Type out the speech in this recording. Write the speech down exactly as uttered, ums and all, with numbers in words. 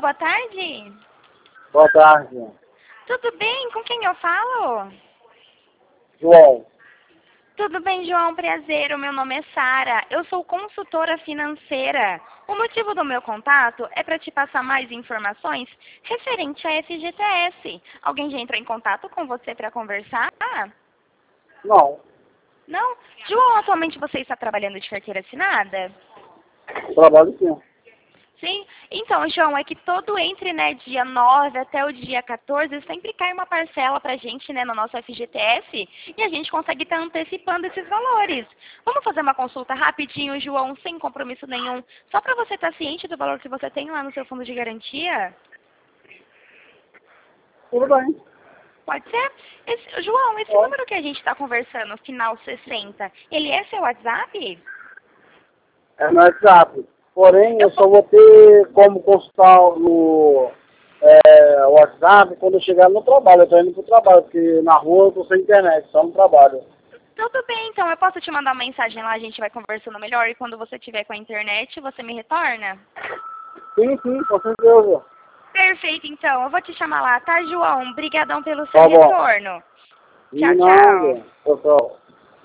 boa tarde. Boa tarde, Tudo bem? Com quem eu falo? João. Tudo bem, João? Prazer. O meu nome é Sara. Eu sou consultora financeira. O motivo do meu contato é para te passar mais informações referente a F G T S. Alguém já entrou em contato com você para conversar? Não, Não? João, atualmente você está trabalhando de carteira assinada? trabalho sim. Sim? Então, João, é que todo entre, né, dia nove até o dia quatorze, sempre cai uma parcela pra gente, né, no nosso F G T S, e a gente consegue estar antecipando esses valores. Vamos fazer uma consulta rapidinho, João, sem compromisso nenhum, só para você estar ciente do valor que você tem lá no seu fundo de garantia? Tudo bem. Pode ser? Esse- João, esse Pode. número que a gente está conversando, final sessenta, ele é seu WhatsApp? É no WhatsApp. Porém, Eu eu só vou ter como consultar no é, WhatsApp quando eu chegar no trabalho. Eu estou indo pro trabalho, porque na rua eu estou sem internet, só no trabalho. Tudo bem, então eu posso te mandar uma mensagem lá, a gente vai conversando melhor e quando você tiver com a internet, você me retorna? Sim, sim, com certeza. Perfeito, então. Eu vou te chamar lá, tá, João? Obrigadão pelo seu Tá bom. retorno. E Tchau, não, tchau. pessoal.